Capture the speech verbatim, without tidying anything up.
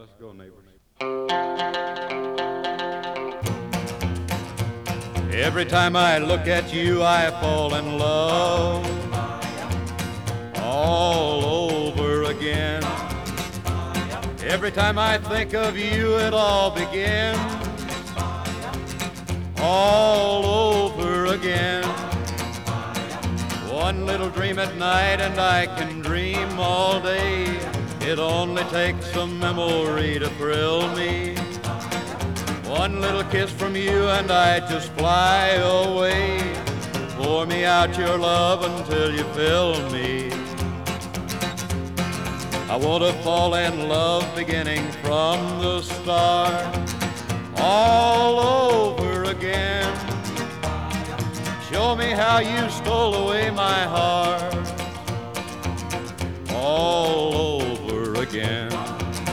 let's go, neighbors. Every time I look at you, I fall in love all over again. Every time I think of you, it all begins all over again. One little dream at night and I can dream all day. It only takes a memory to thrill me. One little kiss from you and I just fly away. Pour me out your love until you fill me. I want to fall in love beginning from the start, all over again. Show me how you stole away my heart, all over again.